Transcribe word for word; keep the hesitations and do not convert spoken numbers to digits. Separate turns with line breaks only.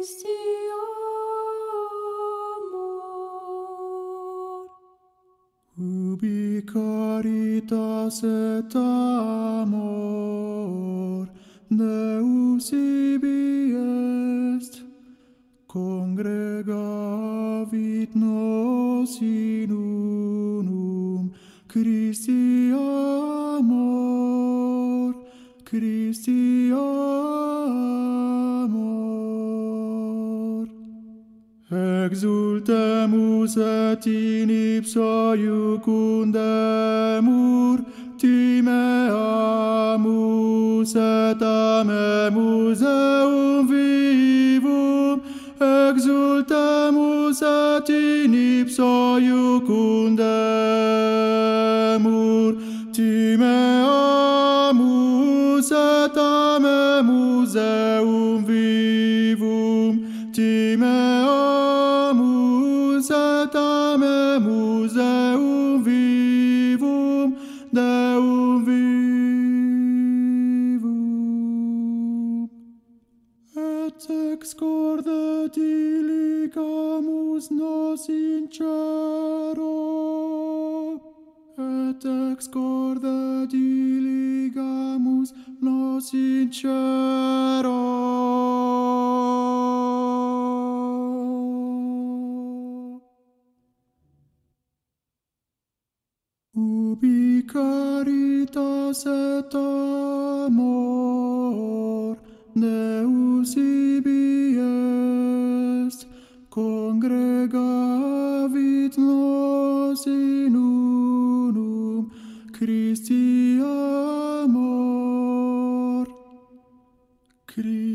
Christi amor.
Ubi caritas et amor Deus ibi est, congregavit nos in unum Christi amor, Christi amor. Exultemus et in ipsa iucundemur, timeamus et amemus eum vivum, exultemus et in ipsa iucundemur, timeamus et amemus eum vivum, timeamus et amemus eum vivum, Deum vivum. Et ex corde diligamus nos in cielo, et ex corde diligamus nos in cielo. Ubi caritas et amor Deus ibi est, congregavit nos in unum Christi amor. Christi